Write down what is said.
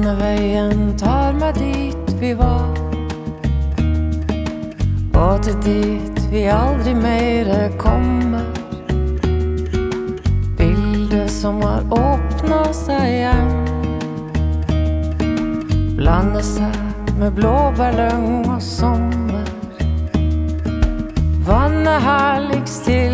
Landeveien tar meg dit vi var, og til dit vi aldri mer kommer. Bildet som har åpnet seg igjen, blander seg med blåbærlyng og sommer. Vannet herligst til